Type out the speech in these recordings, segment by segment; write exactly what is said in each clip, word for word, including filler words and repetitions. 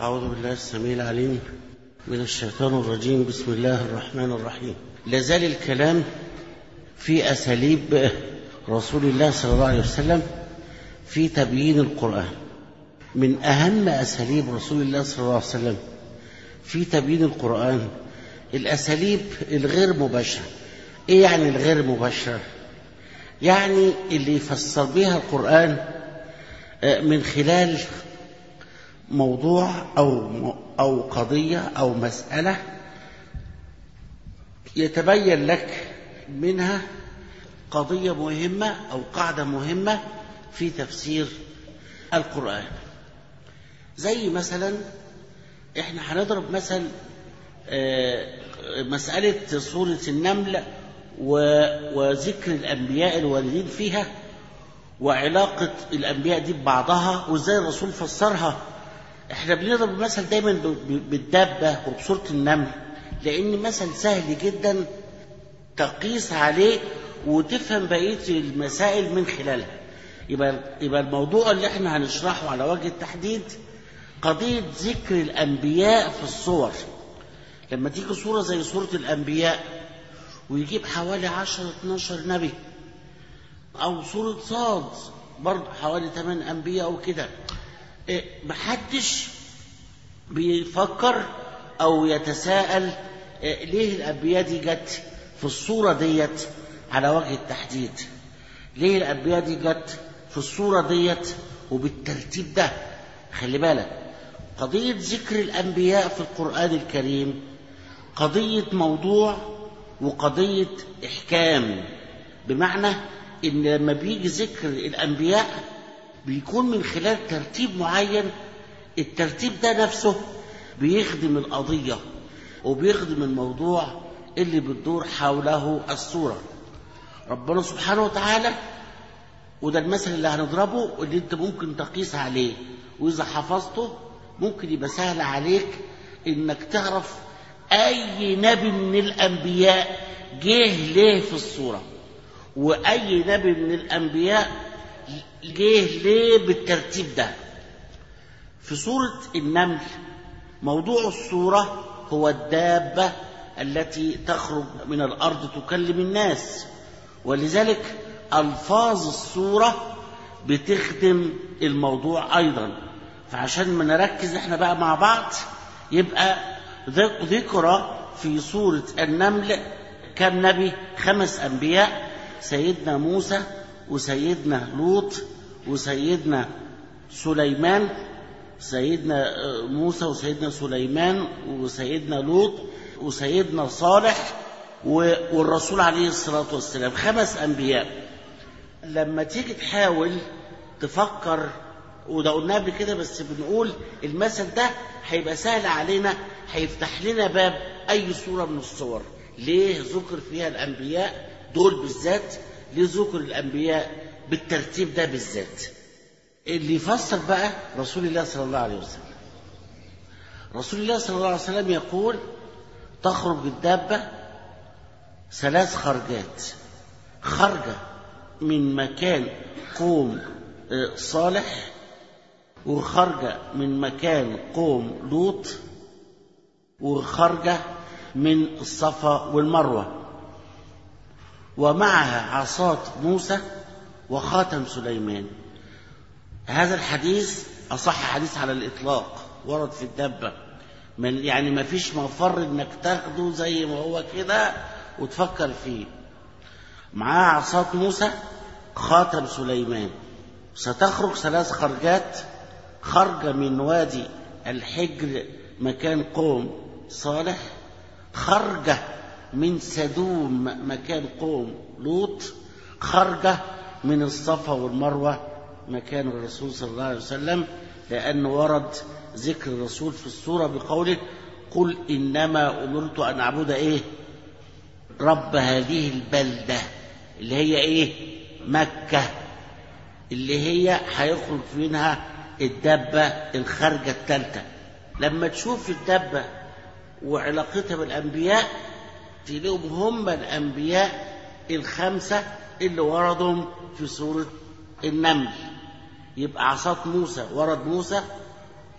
أعوذ بالله السميع العليم من الشيطان الرجيم. بسم الله الرحمن الرحيم. لازال الكلام في أساليب رسول الله صلى الله عليه وسلم في تبيين القرآن. من أهم أساليب رسول الله صلى الله عليه وسلم في تبيين القرآن الأساليب الغير مباشرة. إيه يعني الغير مباشرة؟ يعني اللي يفسر بها القرآن من خلال موضوع أو أو قضية أو مسألة يتبين لك منها قضية مهمة أو قاعدة مهمة في تفسير القرآن. زي مثلا احنا هنضرب مثل مسألة سورة النمل وذكر الأنبياء الواردين فيها وعلاقة الأنبياء دي ببعضها وإزاي الرسول فسرها. احنا بنضرب مثل دايما بالدابة وبسورة النمل لأن مثل سهل جدا تقيس عليه وتفهم بقية المسائل من خلالها. يبقى, يبقى الموضوع اللي احنا هنشرحه على وجه التحديد قضية ذكر الأنبياء في الصور. لما تيجي صورة زي صورة الأنبياء ويجيب حوالي عشرة اتناشر نبي، أو صورة صاد برضه حوالي ثمان أنبياء أو كده، إيه محدش بيفكر أو يتساءل إيه ليه الأنبياء دي جت في الصورة ديت على وجه التحديد؟ ليه الأنبياء دي جت في الصورة ديت وبالترتيب ده؟ خلي بالك، قضية ذكر الأنبياء في القرآن الكريم قضية موضوع وقضية إحكام، بمعنى إن لما بيجي ذكر الأنبياء بيكون من خلال ترتيب معين. الترتيب ده نفسه بيخدم القضية وبيخدم الموضوع اللي بتدور حوله السورة. ربنا سبحانه وتعالى، وده المثل اللي هنضربه اللي انت ممكن تقيس عليه، وإذا حفظته ممكن يبقى سهل عليك إنك تعرف أي نبي من الأنبياء جه ليه في الصورة، وأي نبي من الأنبياء جه ليه بالترتيب ده. في سورة النمل موضوع السورة هو الدابة التي تخرج من الأرض تكلم الناس، ولذلك ألفاظ السورة بتخدم الموضوع أيضا. فعشان ما نركز احنا بقى مع بعض، يبقى ذكر في سورة النمل كم نبي؟ خمس أنبياء: سيدنا موسى وسيدنا لوط وسيدنا سليمان، سيدنا موسى وسيدنا سليمان وسيدنا لوط وسيدنا صالح والرسول عليه الصلاة والسلام. خمس أنبياء. لما تيجي تحاول تفكر، وده قلنا قبل كده بس بنقول المثل ده هيبقى سهل علينا، هيفتح لنا باب أي صورة من الصور. ليه ذكر فيها الأنبياء دول بالذات؟ ليه ذكر الأنبياء بالترتيب ده بالذات؟ اللي يفسر بقى رسول الله صلى الله عليه وسلم. رسول الله صلى الله عليه وسلم يقول: تخرج الدابة ثلاث خرجات، خرجة من مكان قوم صالح، وخرجة من مكان قوم لوط، وخرجة من الصفا والمروة، ومعها عصاة موسى وخاتم سليمان. هذا الحديث أصح حديث على الإطلاق ورد في الدابة، من يعني ما فيش مفر إنك تاخده زي ما هو كده وتفكر فيه. معاه عصاة موسى، خاتم سليمان. ستخرج ثلاث خرجات: خرجة من وادي الحجر مكان قوم صالح، خرجة من سدوم مكان قوم لوط، خرجة من الصفا والمروة مكان الرسول صلى الله عليه وسلم. لأنه ورد ذكر الرسول في السورة بقوله: قل إنما أمرت أن أعبد إيه؟ رب هذه البلدة، اللي هي إيه؟ مكة، اللي هي هيخرج منها الدابة الخارجة الثالثة. لما تشوف الدابة وعلاقتها بالأنبياء تلاقيهم هم الأنبياء الخمسة اللي وردهم في سورة النمل. يبقى عصاة موسى ورد موسى،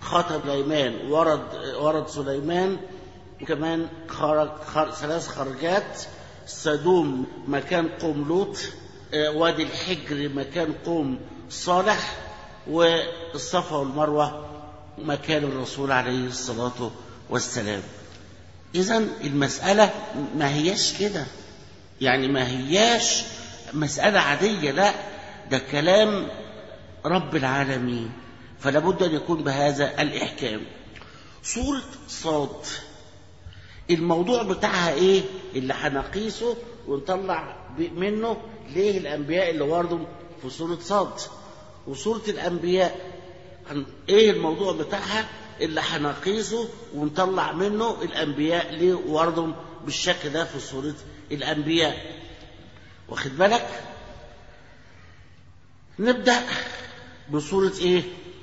خاتم سليمان ورد ورد سليمان، وكمان خرج خرج ثلاث خرجات: سدوم مكان قوم لوط، وادي الحجر مكان قوم صالح، والصفا والمروة مكان الرسول عليه الصلاة والسلام. إذن المسألة ما هياش كده، يعني ما هياش مسألة عادية، لا ده كلام رب العالمين، فلا بد أن يكون بهذا الإحكام. سورة صاد الموضوع بتاعها إيه اللي هنقيسه ونطلع منه ليه الأنبياء اللي وردوا في سورة صاد؟ وسورة الأنبياء إيه الموضوع بتاعها اللي هنقيسه ونطلع منه الأنبياء ليه وردوا بالشكل ده في سورة الأنبياء؟ واخد بالك؟ نبدأ بسورة إيه؟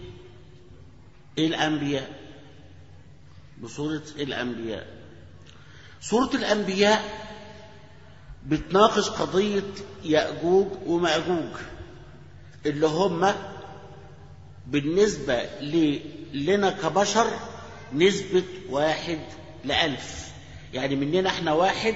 الأنبياء. بسورة الأنبياء. سورة الأنبياء بتناقش قضية يأجوج ومأجوج اللي هم بالنسبة لنا كبشر نسبة واحد لألف، يعني مننا احنا واحد،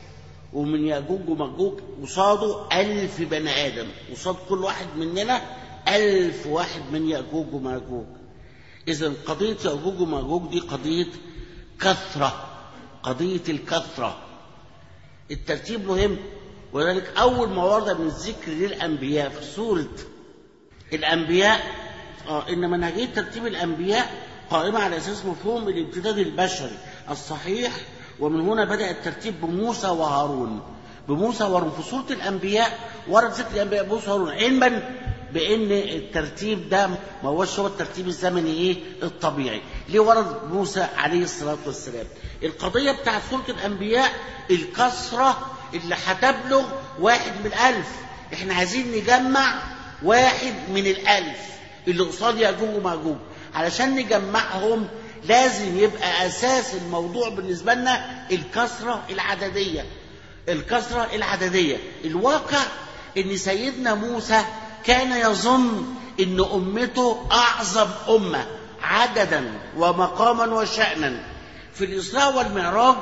ومن يأجوج ومأجوج قصاده ألف بني آدم، قصاد كل واحد مننا ألف واحد من يأجوج ومأجوج. إذن قضية يأجوج ومأجوج دي قضية كثرة، قضية الكثرة. الترتيب مهم، ولذلك أول ما ورد من الذكر للأنبياء في سورة الأنبياء آه إن منهجية ترتيب الأنبياء قائمة على أساس مفهوم الامتداد البشري الصحيح، ومن هنا بدأ الترتيب بموسى وهارون. بموسى وهارون في سورة الأنبياء ورد ذكر الأنبياء بموسى وهارون، علما بأن الترتيب ده ما هوش هو الترتيب الزمني إيه الطبيعي. ليه ورد موسى عليه الصلاة والسلام؟ القضية بتاعت سورة الأنبياء الكثرة اللي هتبلغ واحد من ألف. إحنا عايزين نجمع واحد من الألف اللي قصاد يأجوج ومأجوج. علشان نجمعهم لازم يبقى أساس الموضوع بالنسبة لنا الكثرة العددية. الكثرة العددية. الواقع إن سيدنا موسى كان يظن إن أمته أعظم أمة عددا ومقاما وشأنا. في الإسراء والمعراج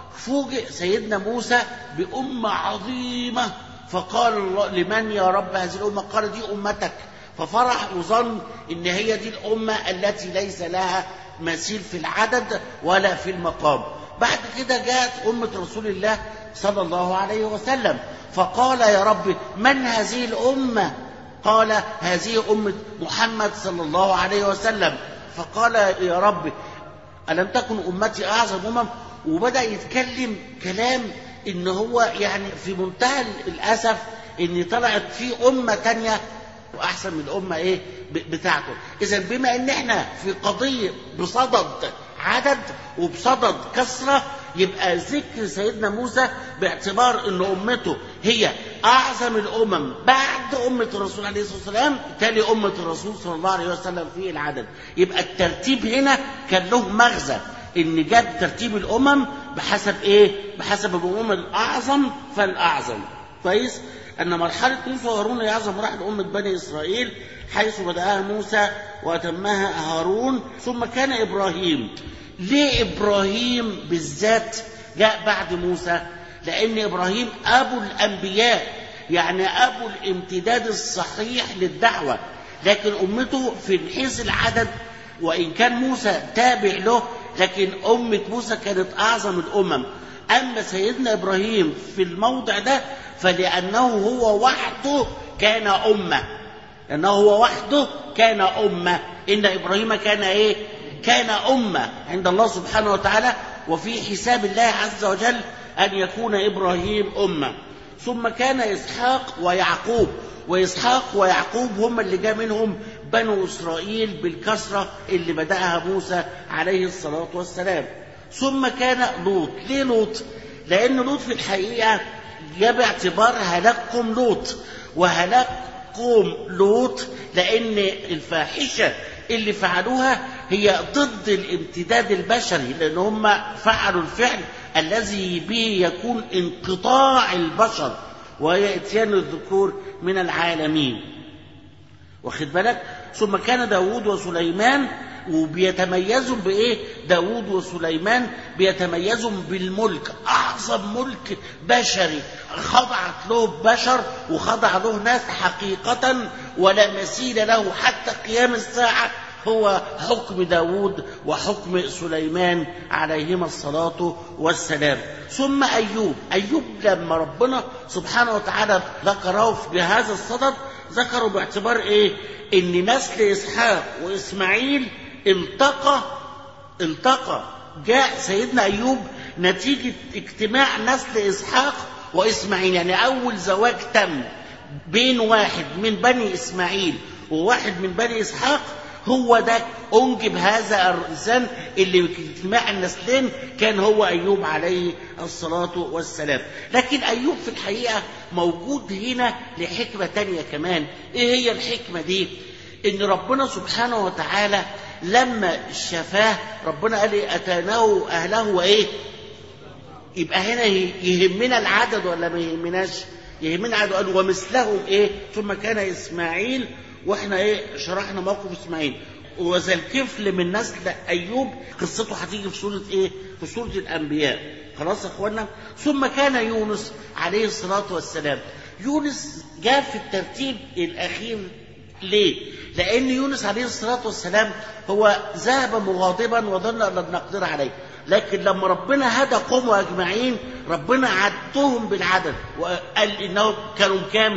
فوجئ سيدنا موسى بأمة عظيمة، فقال الله لمن يا رب هذه الأمة؟ قال دي أمتك. ففرح وظن إن هي دي الأمة التي ليس لها مثيل في العدد ولا في المقام. بعد كده جاءت أمة رسول الله صلى الله عليه وسلم، فقال يا رب من هذه الأمة؟ قال هذه أمة محمد صلى الله عليه وسلم. فقال يا رب ألم تكن أمتي أعظم أمم؟ وبدأ يتكلم كلام إن هو يعني في منتهى الأسف إن طلعت في أمة تانية وأحسن من الأمة إيه بتاعته. إذا بما إن إحنا في قضية بصدد عدد وبصدد كثرة، يبقى ذكر سيدنا موسى باعتبار إن أمته هي أعظم الأمم بعد أمة الرسول عليه الصلاة والسلام، تالي أمة الرسول صلى الله عليه وسلم في العدد. يبقى الترتيب هنا كان له مغزى، إن جاب ترتيب الأمم بحسب إيه؟ بحسب الأمم الأعظم فالأعظم. كويس؟ أن مرحلة موسى وهارون هي أعظم مراحل أمة بني إسرائيل، حيث بدأها موسى وأتمها هارون، ثم كان إبراهيم. ليه إبراهيم بالذات جاء بعد موسى؟ لأن إبراهيم أبو الأنبياء، يعني أبو الامتداد الصحيح للدعوة، لكن أمته في حيث العدد وإن كان موسى تابع له، لكن أمة موسى كانت أعظم الأمم. أما سيدنا إبراهيم في الموضع ده فلأنه هو وحده كان أمة، لأنه هو وحده كان أمة. إن إبراهيم كان إيه؟ كان أمة عند الله سبحانه وتعالى، وفي حساب الله عز وجل أن يكون إبراهيم أمة. ثم كان إسحاق ويعقوب، وإسحاق ويعقوب هم اللي جاء منهم بنو إسرائيل بالكسرة اللي بدأها موسى عليه الصلاة والسلام. ثم كان لوط. ليه لوط؟ لأن لوط في الحقيقة جاء باعتبار هلاك قوم لوط، وهلاك قوم لوط لأن الفاحشة اللي فعلوها هي ضد الامتداد البشري، لأن هم فعلوا الفعل الذي به يكون انقطاع البشر وهي اتيان الذكور من العالمين. واخد بالك؟ ثم كان داود وسليمان وبيتميزوا بإيه؟ داود وسليمان بيتميزوا بالملك، أعظم ملك بشري خضعت له بشر وخضع له ناس حقيقة ولا مثيل له حتى قيام الساعة، هو حكم داود وحكم سليمان عليهما الصلاة والسلام. ثم أيوب، أيوب لما ربنا سبحانه وتعالى ذكره بهذا الصدد ذكره باعتبار إيه؟ إن نسل إسحاق وإسماعيل التقى التقى جاء سيدنا أيوب نتيجة اجتماع نسل إسحاق وإسماعيل، يعني أول زواج تم بين واحد من بني إسماعيل وواحد من بني إسحاق، هو ده أنجب هذا الإنسان اللي باجتماع النسلين كان هو أيوب عليه الصلاة والسلام. لكن أيوب في الحقيقة موجود هنا لحكمة تانية كمان. إيه هي الحكمة دي؟ إن ربنا سبحانه وتعالى لما شفاه ربنا قال إيه؟ أتاناه أهله وإيه؟ يبقى هنا يهمنا العدد ولا ما يهمناش؟ يهمنا العدد. قال ومثلهم إيه؟ ثم كان إسماعيل، واحنا ايه شرحنا موقف اسماعيل. وذا الكفل من نسل ايوب قصته هتيجي في سوره ايه؟ في سوره الانبياء. خلاص يا اخوانا. ثم كان يونس عليه الصلاه والسلام. يونس جاء في الترتيب الاخير ليه؟ لان يونس عليه الصلاه والسلام هو ذهب مغاضبا وظن ان لن نقدر عليه، لكن لما ربنا هدى قومه اجمعين ربنا عدهم بالعدد وقال انهم كانوا كام؟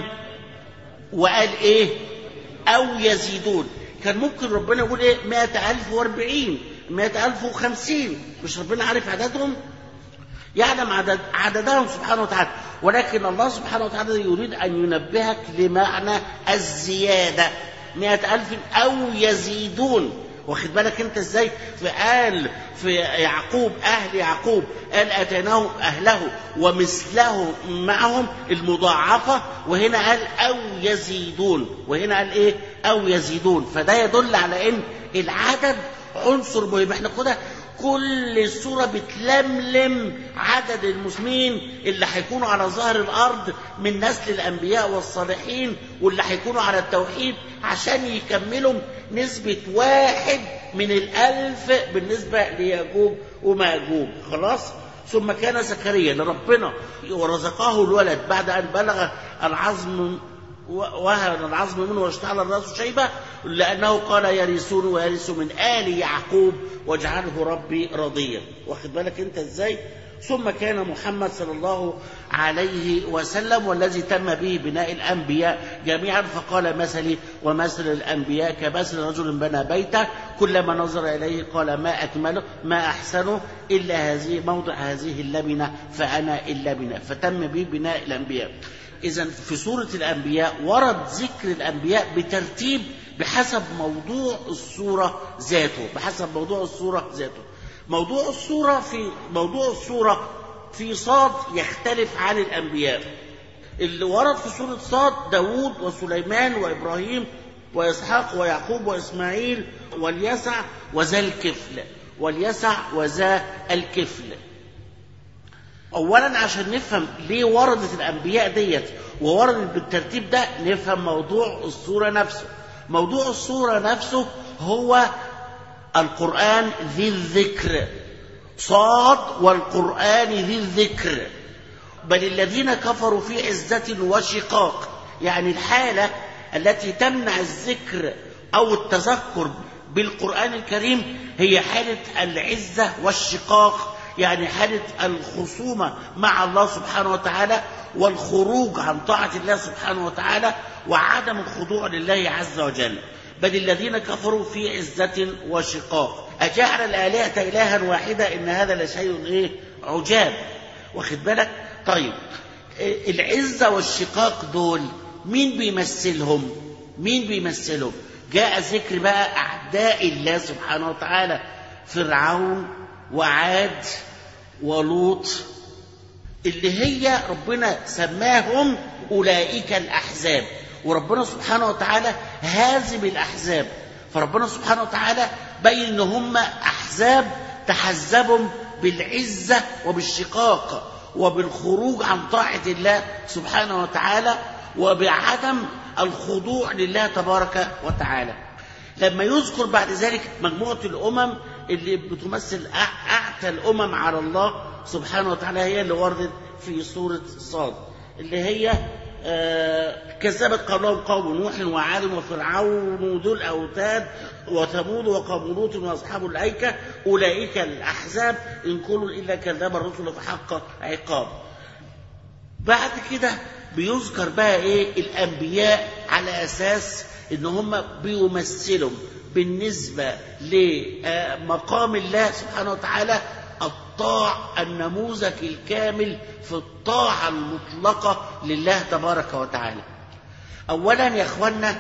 وقال ايه؟ أو يزيدون. كان ممكن ربنا يقول إيه؟ مائة ألف واربعين، مائة ألف وخمسين، مش ربنا عارف عددهم؟ يعلم عدد عددهم سبحانه وتعالى، ولكن الله سبحانه وتعالى يريد أن ينبهك لمعنى الزيادة. مائة ألف أو يزيدون. واخد بالك انت ازاي؟ فقال في يعقوب أهل يعقوب قال أتيناهم أهله ومثله معهم المضاعفة، وهنا قال أو يزيدون، وهنا قال إيه؟ أو يزيدون. فده يدل على إن العدد عنصر مهم. احنا كده كل السورة بتلملم عدد المسلمين اللي هيكونوا على ظهر الأرض من نسل الأنبياء والصالحين واللي هيكونوا على التوحيد عشان يكملوا نسبة واحد من الألف بالنسبة ليأجوج ومأجوج. خلاص. ثم كان زكريا لربنا ورزقه الولد بعد أن بلغ العظم وهن العظم منه واشتعل الرأس شيبة، لأنه قال يرثون ويرث من آل يعقوب واجعله ربي رضيا. واخد بالك انت ازاي؟ ثم كان محمد صلى الله عليه وسلم والذي تم به بناء الأنبياء جميعا، فقال مثلي ومثل الأنبياء كمثل رجل بنى بيته كلما نظر إليه قال ما أكمله ما أحسنه إلا هذه موضع هذه اللبنة فأنا اللبنة، فتم به بناء الأنبياء. إذن في سورة الأنبياء ورد ذكر الأنبياء بترتيب بحسب موضوع السورة ذاته، بحسب موضوع السورة ذاته. موضوع السورة في موضوع السورة في صاد يختلف عن الأنبياء. اللي ورد في سورة صاد داود وسليمان وإبراهيم وإسحاق ويعقوب وإسماعيل واليسع وذا الكفل، واليسع وذا الكفل. أولا عشان نفهم ليه وردت الأنبياء ديت ووردت بالترتيب ده نفهم موضوع السورة نفسه. موضوع السورة نفسه هو القرآن ذي الذكر، صاد والقرآن ذي الذكر. بل الذين كفروا في عزة وشقاق، يعني الحالة التي تمنع الذكر أو التذكر بالقرآن الكريم هي حالة العزة والشقاق، يعني حالة الخصومة مع الله سبحانه وتعالى والخروج عن طاعة الله سبحانه وتعالى وعدم الخضوع لله عز وجل. بل الذين كفروا في عزة وشقاق. أجعل الآلهة إلها واحدة إن هذا لشيء إيه؟ عجاب. واخد بالك؟ طيب العزة والشقاق دول مين بيمثلهم؟ مين بيمثلهم؟ جاء ذكر بقى أعداء الله سبحانه وتعالى، فرعون وعاد ولوط، اللي هي ربنا سماهم أولئك الأحزاب. وربنا سبحانه وتعالى هازم الأحزاب، فربنا سبحانه وتعالى بين إن هم أحزاب تحزبهم بالعزة وبالشقاق وبالخروج عن طاعة الله سبحانه وتعالى وبعدم الخضوع لله تبارك وتعالى. لما يذكر بعد ذلك مجموعة الأمم اللي بتمثل أعتى الأمم على الله سبحانه وتعالى، هي اللي وردت في سورة صاد، اللي هي آه كذبت قبلهم قوم نوح وعاد وفرعون وذو الأوتاد وثمود وقوم لوط وأصحاب الأيكة أولئك الأحزاب إن كل إلا كذب الرسل فحق عقاب. بعد كده بيذكر بقى إيه الأنبياء على أساس إن هم بيمثلوا بالنسبة لمقام الله سبحانه وتعالى الطاع، النموذج الكامل في الطاعة المطلقة لله تبارك وتعالى. أولا يا أخوانا،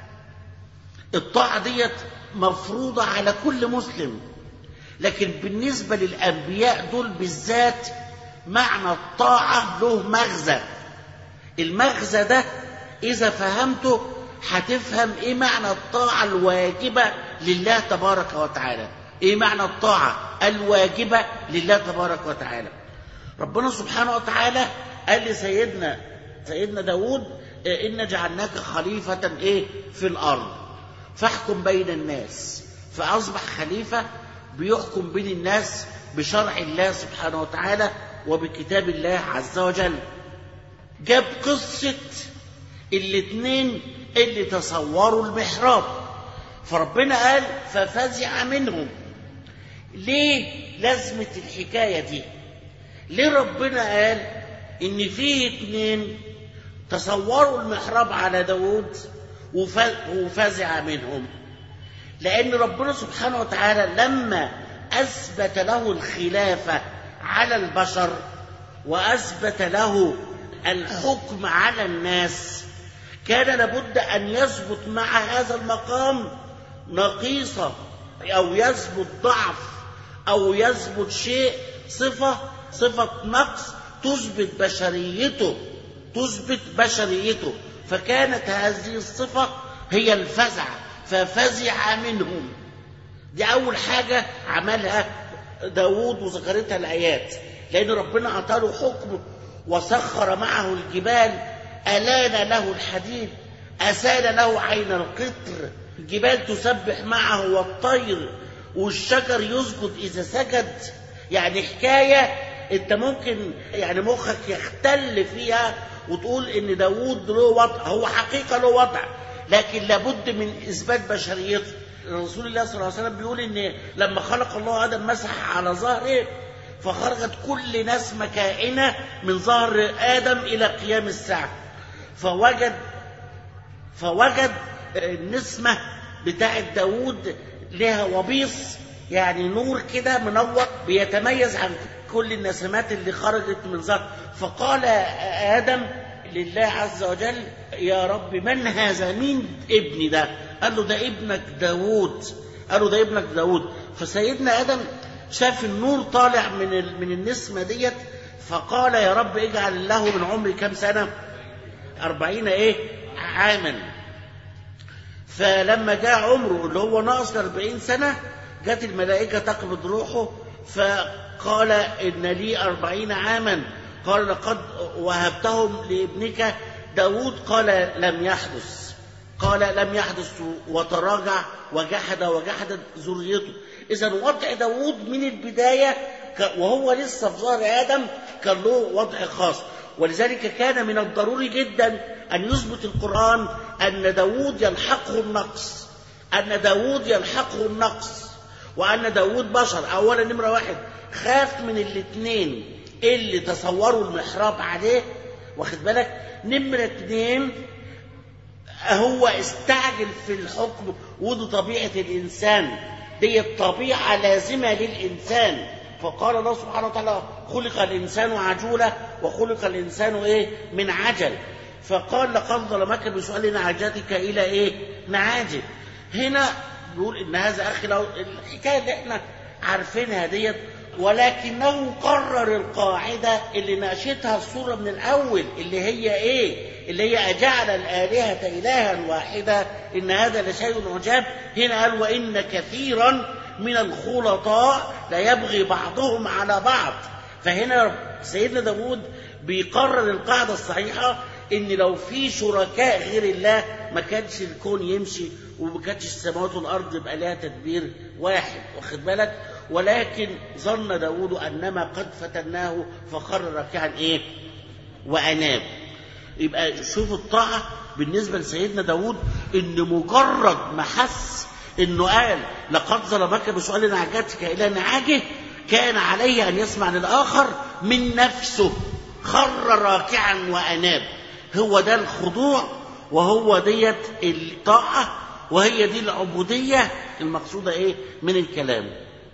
الطاعة ديت مفروضة على كل مسلم، لكن بالنسبة للأنبياء دول بالذات معنى الطاعة له مغزى. المغزى ده إذا فهمته هتفهم إيه معنى الطاعة الواجبة لله تبارك وتعالى. إيه معنى الطاعة الواجبة لله تبارك وتعالى؟ ربنا سبحانه وتعالى قال لسيدنا سيدنا داود إن جعلناك خليفة إيه في الأرض فاحكم بين الناس. فأصبح خليفة بيحكم بين الناس بشرع الله سبحانه وتعالى وبكتاب الله عز وجل. جاب قصة الاثنين اللي تصوروا المحراب، فربنا قال ففزع منهم. ليه لازمة الحكاية دي؟ ليه ربنا قال إن فيه اثنين تصوروا المحراب على داود وفزع منهم؟ لأن ربنا سبحانه وتعالى لما أثبت له الخلافة على البشر وأثبت له الحكم على الناس، كان لابد أن يثبت مع هذا المقام نقيصة أو يثبت ضعف أو يثبت شيء صفة صفة نقص تثبت بشريته تثبت بشريته فكانت هذه الصفة هي الفزع، ففزع منهم. دي أول حاجة عملها داود وذكرتها الآيات، لأن ربنا أعطاه حكم وسخر معه الجبال، ألان له الحديد، أسال له عين القطر، الجبال تسبح معه والطير، والشجر يسجد إذا سجد. يعني حكاية أنت ممكن يعني مخك يختل فيها وتقول إن داود له وضع، هو حقيقة له وضع، لكن لابد من إثبات بشريته. رسول الله صلى الله عليه وسلم بيقول إن لما خلق الله آدم مسح على ظهره فخرجت كل نسمة كائنة من ظهر آدم إلى قيام الساعة، فوجد فوجد النسمة بتاعت داود لها وبيص، يعني نور كده منور بيتميز عن كل النسمات اللي خرجت من ظهر. فقال آدم لله عز وجل يا رب من هذا؟ مين ابني ده؟ قال له ده ابنك داود. قال له ده ابنك داود. فسيدنا آدم شاف النور طالع من من النسمة ديت، فقال يا رب اجعل له من عمري كم سنة؟ أربعين إيه عاما. فلما جاء عمره اللي هو ناقص أربعين سنة جت الملائكة تقبض روحه، فقال إن لي أربعين عاما. قال لقد وهبتهم لابنك داود. قال لم يحدث قال لم يحدث وتراجع وجحد وجحدت ذريته. إذا وضع داود من البداية وهو لسه في ظهر آدم كان له وضع خاص، ولذلك كان من الضروري جدا أن يثبت القرآن أن داود يلحقه النقص أن داود يلحقه النقص وأن داود بشر. أولا نمرة واحد خاف من الاثنين اللي تصوروا المحراب عليه، واخد بالك؟ نمرة اثنين هو استعجل في الحكم، ودي طبيعة الإنسان، دي الطبيعة لازمة للإنسان. فقال الله سبحانه وتعالى خلق الإنسان عجولا وخلق الإنسان إيه من عجل. فقال لقد ظلمك بسؤال نعجتك إلى إيه نعاجل. هنا بيقول إن هذا أخي له الحكاية اللي إحنا عارفينها ديت، ولكنه قرر القاعدة اللي ناقشتها السورة من الأول، اللي هي إيه؟ اللي هي أجعل الآلهة إلها واحدة إن هذا لشيء عجاب. هنا قال وإن كثيرا من الخلطاء لا يبغي بعضهم على بعض. فهنا سيدنا داود بيقرر القاعدة الصحيحة ان لو في شركاء غير الله ما كانش الكون يمشي وما كانتش السماوات والارض يبقى لها تدبير واحد، واخد بالك؟ ولكن ظن داود انما قد فتناه فخر راكعا ايه واناب. يبقى شوف الطاعه بالنسبه لسيدنا داود، ان مجرد ما حس انه قال لقد ظلمك بسؤال نعجتك الى نعاجه، كان عليه ان يسمع للاخر من نفسه، خر راكعا واناب. هو ده الخضوع، وهو ديت الطاعه، وهي دي العبوديه المقصوده ايه من الكلام.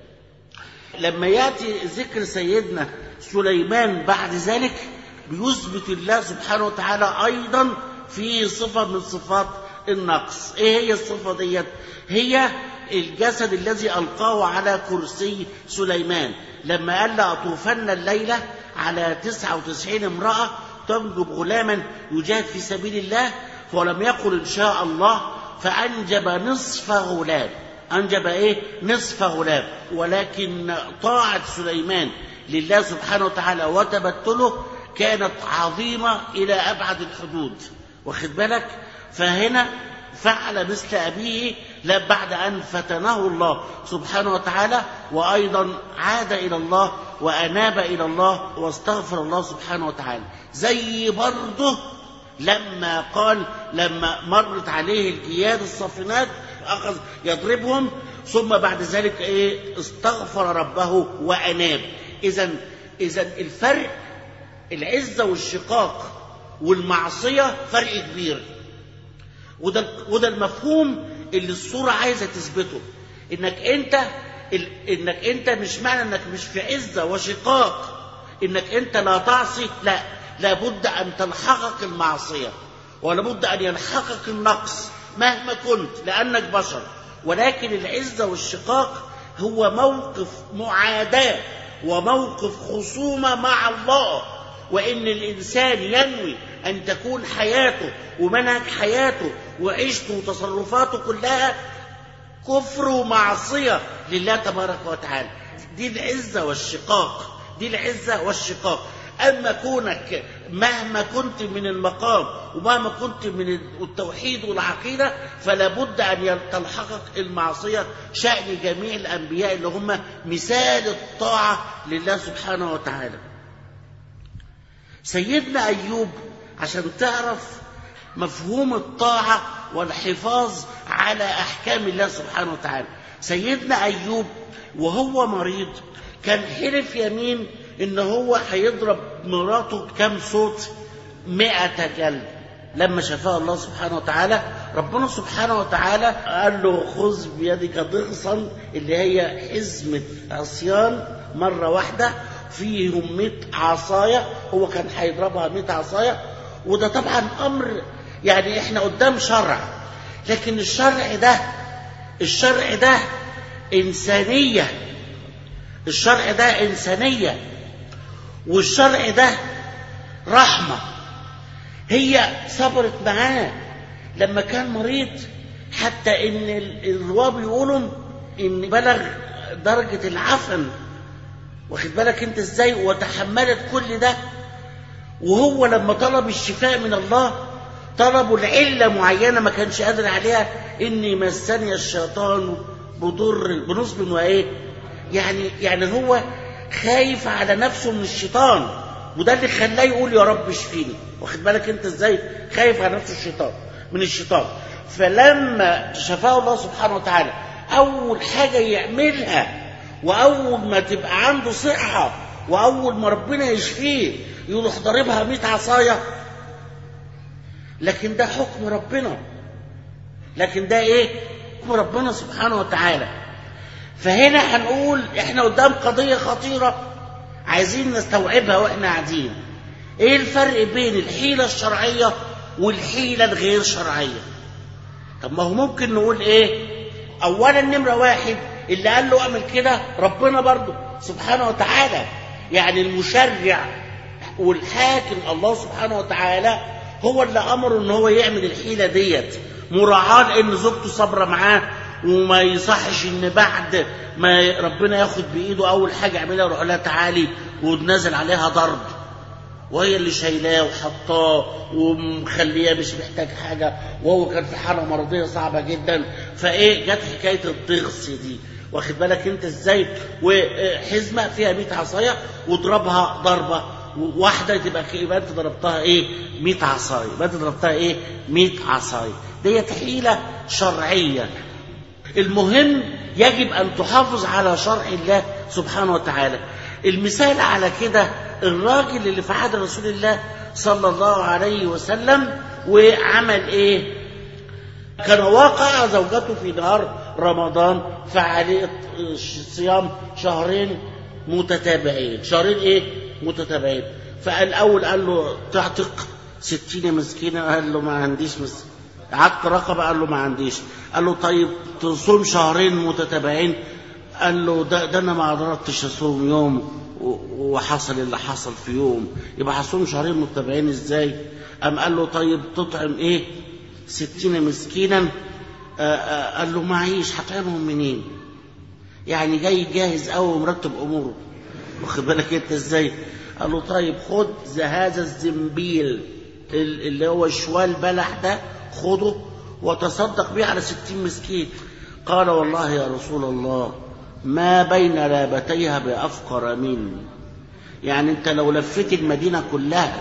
لما ياتي ذكر سيدنا سليمان بعد ذلك بيثبت الله سبحانه وتعالى ايضا في صفه من صفات النقص. ايه هي الصفه ديت؟ هي الجسد الذي القاه على كرسي سليمان، لما قال لأطوفن الليله على تسعة وتسعين امراه تنجب غلاما يجاهد في سبيل الله، ولم يقل ان شاء الله، فانجب نصف غلام. انجب ايه؟ نصف غلام. ولكن طاعه سليمان لله سبحانه وتعالى وتبتله كانت عظيمه الى ابعد الحدود، واخد بالك؟ فهنا فعل مثل أبيه لا بعد أن فتنه الله سبحانه وتعالى، وأيضا عاد إلى الله وأناب إلى الله واستغفر الله سبحانه وتعالى. زي برضه لما قال لما مرت عليه الجياد الصافنات أخذ يضربهم، ثم بعد ذلك إيه؟ استغفر ربه وأناب. إذن إذن الفرق العزة والشقاق والمعصية فرق كبير، وده وده المفهوم اللي الصورة عايزة تثبته. انك انت انك انت مش معنى انك مش في عزة وشقاق انك انت لا تعصي، لا، لابد ان تلحقك المعصية، ولابد ان يلحقك النقص مهما كنت لانك بشر. ولكن العزة والشقاق هو موقف معاداة وموقف خصومة مع الله، وإن الإنسان ينوي أن تكون حياته ومنهج حياته وعيشته وتصرفاته كلها كفر ومعصية لله تبارك وتعالى. دي العزة والشقاق، دي العزة والشقاق. أما كونك مهما كنت من المقام ومهما كنت من التوحيد والعقيدة، فلا بد أن تلحقك المعصية، شأن جميع الأنبياء اللي هم مثال الطاعة لله سبحانه وتعالى. سيدنا أيوب عشان تعرف مفهوم الطاعة والحفاظ على أحكام الله سبحانه وتعالى، سيدنا أيوب وهو مريض كان حلف يمين إن هو هيضرب مراته بكم صوت؟ مئة جلد. لما شفاه الله سبحانه وتعالى، ربنا سبحانه وتعالى قال له خذ بيدك ضغصا، اللي هي حزمة عصيان مرة واحدة فيهم مئة عصاية. هو كان هيضربها مئة عصاية، وده طبعا أمر يعني إحنا قدام شرع، لكن الشرع ده الشرع ده إنسانية، الشرع ده إنسانية، والشرع ده رحمة. هي صبرت معاه لما كان مريض، حتى إن الرواة بيقولوا إن بلغ درجة العفن، واخد بالك انت ازاي؟ وتحملت كل ده. وهو لما طلب الشفاء من الله طلبوا العلة معينة ما كانش قادر عليها، إني مسني الشيطان بضر بنصب وإيه، يعني يعني هو خايف على نفسه من الشيطان، وده اللي خلاه يقول يا رب اشفيني، واخد بالك انت ازاي؟ خايف على نفسه الشيطان من الشيطان. فلما شفاه الله سبحانه وتعالى أول حاجة يعملها، وأول ما تبقى عنده صحة، وأول ما ربنا يشفيه يروح ضاربها مئة عصاية. لكن ده حكم ربنا، لكن ده ايه؟ حكم ربنا سبحانه وتعالى. فهنا هنقول احنا قدام قضية خطيرة عايزين نستوعبها واحنا قاعدين. ايه الفرق بين الحيلة الشرعية والحيلة الغير شرعية؟ طب ما هو ممكن نقول ايه؟ اولا نمرة واحد اللي قال له اعمل كده ربنا برضه سبحانه وتعالى، يعني المشرع والحاكم الله سبحانه وتعالى هو اللي امره ان هو يعمل الحيلة ديت، مراعاة لان زوجته صبرة معاه، وما يصحش ان بعد ما ربنا ياخد بايده اول حاجة يعملها يروح لها تعالي ونازل عليها ضرب، وهي اللي شايلاه وحطاه ومخليه مش محتاج حاجة، وهو كان في حالة مرضية صعبة جدا. فايه جت حكاية الضغس دي، واخد بالك انت ازاي؟ وحزمة فيها مئة عصاية واضربها ضربة واحدة تبقى يبقى انت ضربتها ايه؟ مئة عصاية، يبقى انت ضربتها ايه؟ مئة عصاية. ديت حيلة شرعية. المهم يجب ان تحافظ على شرع الله سبحانه وتعالى. المثال على كده الراجل اللي في عهد رسول الله صلى الله عليه وسلم وعمل ايه؟ كان واقع زوجته في نهار رمضان فعليه صيام شهرين متتابعين. شهرين ايه؟ متتابعين. فالاول قال له تعتق ستين مسكينة، قال له ما عنديش مسكين. عتق رقبة، قال له ما عنديش. قال له طيب تصوم شهرين متتابعين، قال له ده, ده انا ما قدرتش اصوم يوم وحصل اللي حصل في يوم، يبقى هصوم شهرين متتابعين ازاي؟ قام قال له طيب تطعم ايه؟ ستين مسكينا. قال له معيش، هطعمهم منين؟ يعني جاي جاهز قوي ومرتب اموره، واخد بالك انت ازاي؟ قال له طيب خد هذا الزنبيل اللي هو شوال بلح ده، خده وتصدق به على ستين مسكين. قال والله يا رسول الله ما بين لابتيها بأفقر مني. يعني انت لو لفيت المدينة كلها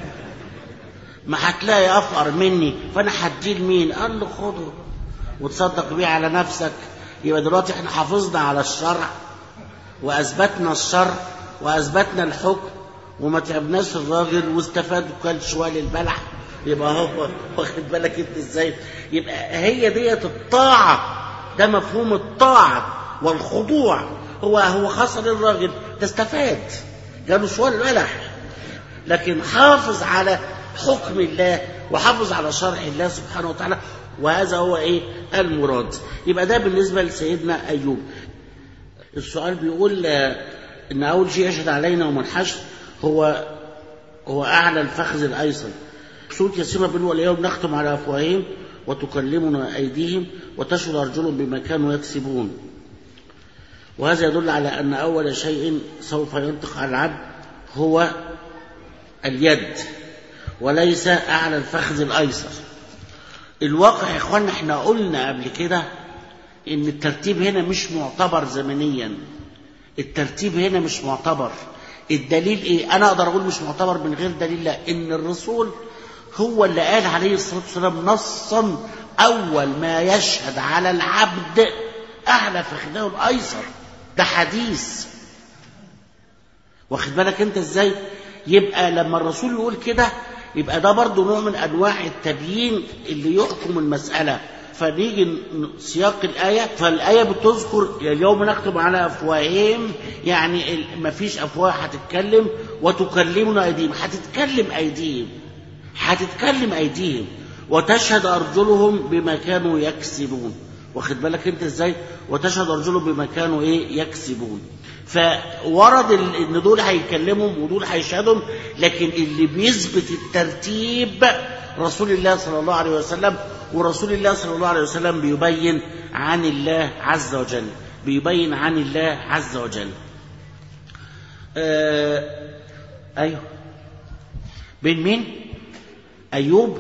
ما هتلاقي أفقر مني، فأنا هديه لمين؟ قال له خده وتصدق بيه على نفسك. يبقى دلوقتي احنا حافظنا على الشرع وأثبتنا الشرع وأثبتنا الحكم وما تعبناش الراجل واستفاد وكل شوال البلح. يبقى هو واخد بالك انت ازاي؟ يبقى هي ديت الطاعة، ده مفهوم الطاعة والخضوع. هو هو خسر الراجل ده استفاد، جاله شوال البلح، لكن حافظ على حكم الله وحافظ على شرع الله سبحانه وتعالى، وهذا هو ايه؟ المراد. يبقى ده بالنسبة لسيدنا أيوب. السؤال بيقول ان اول شيء يشهد علينا ومن حشر هو هو اعلى الفخذ الايسر. سورة ياسين بيقول واليوم نختم على افواههم وتكلمنا ايديهم وتشهد ارجلهم بما كانوا يكسبون. وهذا يدل على ان اول شيء سوف ينطق على العبد هو اليد وليس اعلى الفخذ الايسر. الواقع يا اخوانا احنا قلنا قبل كده ان الترتيب هنا مش معتبر زمنيا، الترتيب هنا مش معتبر. الدليل ايه؟ انا اقدر اقول مش معتبر من غير دليل؟ لا، ان الرسول هو اللي قال عليه الصلاة والسلام نصا اول ما يشهد على العبد اعلى فخذه الايسر. ده حديث، واخد بالك انت ازاي؟ يبقى لما الرسول يقول كده يبقى ده برضو نوع من انواع التبيين اللي يحكم المسألة. فنيجي سياق الآية، فالآية بتذكر اليوم نختم على أفواههم، يعني ما فيش أفواه هتتكلم، وتكلمنا أيديهم، هتتكلم أيديهم هتتكلم أيديهم وتشهد أرجلهم بما كانوا يكسبون. واخد بالك انت ازاي؟ وتشهد أرجلهم بما كانوا ايه؟ يكسبون. فورد ان دول هيكلمهم ودول هيشهدهم، لكن اللي بيثبت الترتيب رسول الله صلى الله عليه وسلم، ورسول الله صلى الله عليه وسلم بيبين عن الله عز وجل، بيبين عن الله عز وجل. آه أيوه بين مين؟ أيوب.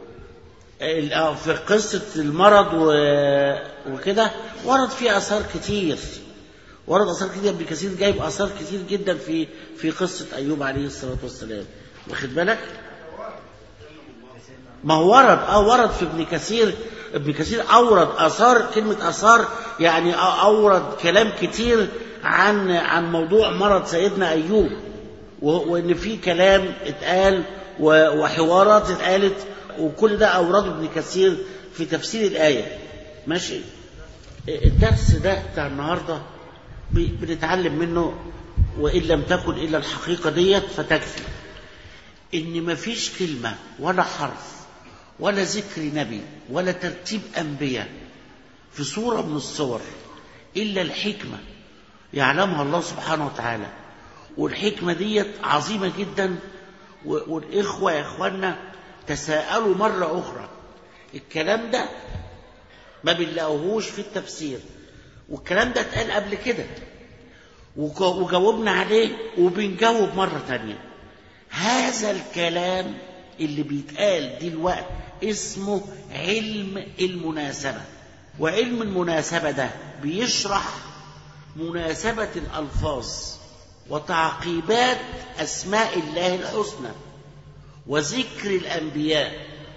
في قصة المرض وكده ورد فيه آثار كتير، ورد آثار كتير. ابن كثير جايب آثار كتير جدا في في قصة أيوب عليه الصلاة والسلام، واخد بالك؟ ما هو ورد اه ورد في ابن كثير. ابن كثير أورد آثار، كلمة آثار يعني أورد كلام كتير عن عن موضوع مرض سيدنا أيوب، وإن في كلام اتقال وحوارات اتقالت، وكل ده أورده ابن كثير في تفسير الآية. ماشي. الدرس ده بتاع النهارده بنتعلم منه، وإن لم تكن إلا الحقيقة ديت فتكفي، إن مفيش كلمة ولا حرف ولا ذكر نبي ولا ترتيب أنبياء في صورة من الصور إلا الحكمة يعلمها الله سبحانه وتعالى. والحكمة ديت عظيمة جدا. والإخوة يا إخوانا تساءلوا مرة أخرى، الكلام ده ما بنلاقوهوش في التفسير، والكلام ده اتقال قبل كده وجاوبنا عليه وبنجاوب مرة تانية. هذا الكلام اللي بيتقال دلوقتي اسمه علم المناسبة. وعلم المناسبة ده بيشرح مناسبة الألفاظ وتعقيبات أسماء الله الحسنى وذكر الأنبياء،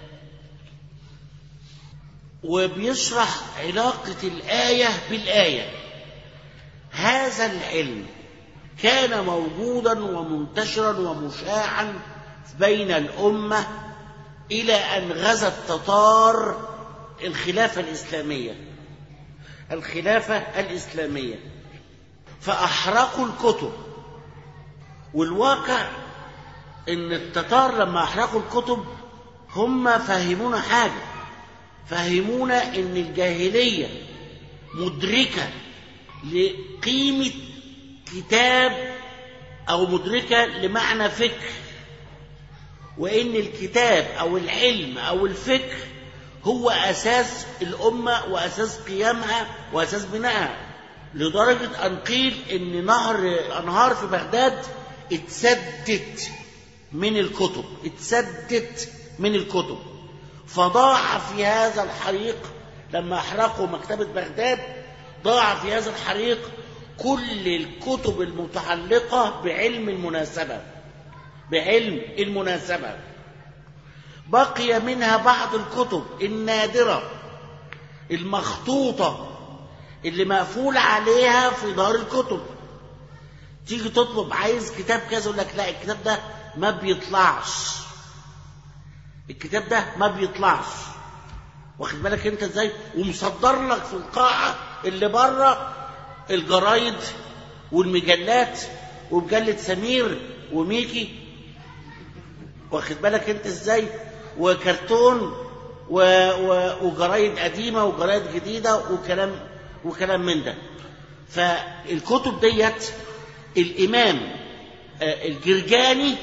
وبيشرح علاقة الآية بالآية. هذا العلم كان موجودا ومنتشرا ومشاعا بين الأمة إلى أن غزا التتار الخلافة الإسلامية الخلافة الإسلامية فأحرقوا الكتب. والواقع إن التتار لما أحرقوا الكتب هم فهمونا حاجة، فهمونا إن الجاهلية مدركة لقيمة كتاب أو مدركة لمعنى فكر، وإن الكتاب أو العلم أو الفكر هو أساس الأمة وأساس قيامها وأساس بنائها، لدرجة أن قيل إن نهر أنهار في بغداد اتسدت من الكتب اتسدت من الكتب فضاع في هذا الحريق. لما أحرقوا مكتبة بغداد ضاع في هذا الحريق كل الكتب المتعلقة بعلم المناسبة بعلم المناسبة بقي منها بعض الكتب النادرة المخطوطة اللي مقفول عليها في دار الكتب. تيجي تطلب عايز كتاب كذا يقول لك لا، الكتاب ده ما بيطلعش الكتاب ده ما بيطلعش واخد بالك انت ازاي؟ ومصدر لك في القاعة اللي بره الجرايد والمجلات ومجلة سمير وميكي واخد بالك انت ازاي، وكرتون و... و... وجرايد قديمة وجرايد جديدة وكلام وكلام من ده. فالكتب ديت الإمام الجرجاني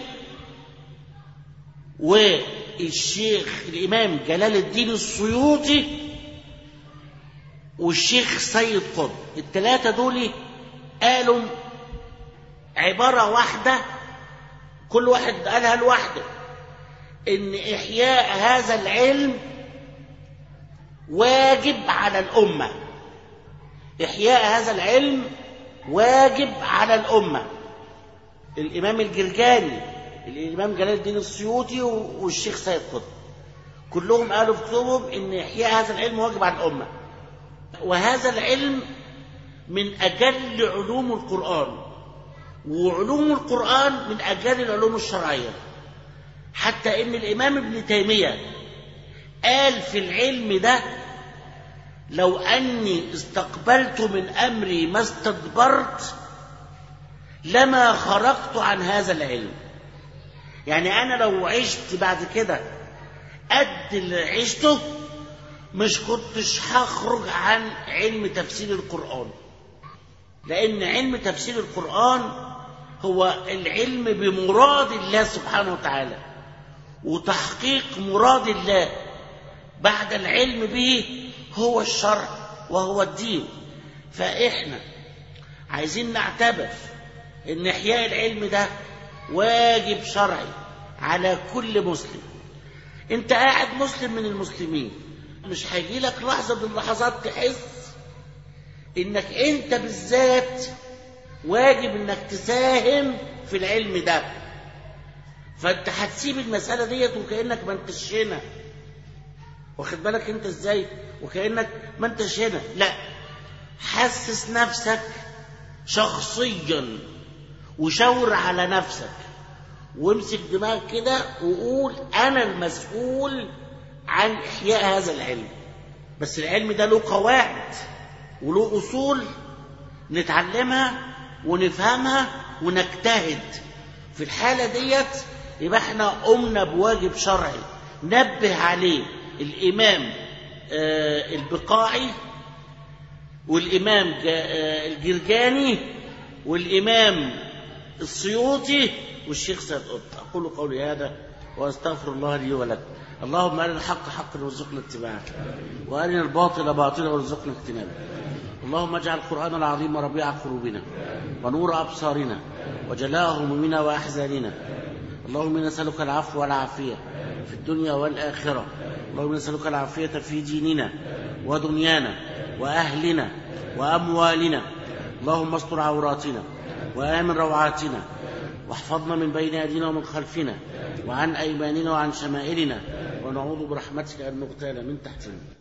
والشيخ الإمام جلال الدين السيوطي والشيخ سيد قطب، الثلاثة دول قالوا عبارة واحدة كل واحد قالها لوحده، إن إحياء هذا العلم واجب على الأمة. إحياء هذا العلم واجب على الأمة. الإمام الجرجاني، الإمام جلال الدين السيوطي والشيخ سيد قطب كلهم قالوا في كتبهم إن إحياء هذا العلم واجب على الأمة. وهذا العلم من أجل علوم القرآن، وعلوم القرآن من أجل العلوم الشرعية، حتى إن الإمام ابن تيمية قال في العلم ده لو أني استقبلت من أمري ما استدبرت لما خرجت عن هذا العلم. يعني أنا لو عشت بعد كده قد اللي عشته مش كنتش هخرج عن علم تفسير القرآن، لأن علم تفسير القرآن هو العلم بمراد الله سبحانه وتعالى وتحقيق مراد الله بعد العلم به هو الشرع وهو الدين. فإحنا عايزين نعتبر إن إحياء العلم ده واجب شرعي على كل مسلم. أنت قاعد مسلم من المسلمين، مش هيجي لك لحظة من اللحظات تحس إنك أنت بالذات واجب إنك تساهم في العلم ده، فأنت هتسيب المسألة ديت وكأنك ما انتش هنا، واخد بالك أنت إزاي؟ وكأنك ما انتش هنا. لا، حسس نفسك شخصيا وشاور على نفسك وامسك دماغك كده وقول أنا المسؤول عن إحياء هذا العلم. بس العلم ده له قواعد وله أصول نتعلمها ونفهمها ونجتهد. في الحالة ديت يبقى احنا قمنا بواجب شرعي نبه عليه الإمام آه البقاعي والإمام آه الجرجاني والإمام السيوطي والشيخ سيد قطب. أقول قولي هذا وأستغفر الله لي ولكم. اللهم أرنا الحق حقا وارزقنا اتباعه وأرنا الباطل باطلا وارزقنا اجتنابه. اللهم اجعل القرآن العظيم ربيع قلوبنا ونور أبصارنا وجلاء همومنا وأحزاننا. اللهم إنا نسألك العفو والعافية في الدنيا والآخرة. اللهم نسألك العافية في ديننا ودنيانا وأهلنا وأموالنا. اللهم استر عوراتنا وآمن روعاتنا، واحفظنا من بين أيدينا ومن خلفنا وعن أيماننا وعن شمائلنا، ونعوذ برحمتك أن نغتال من تحتنا.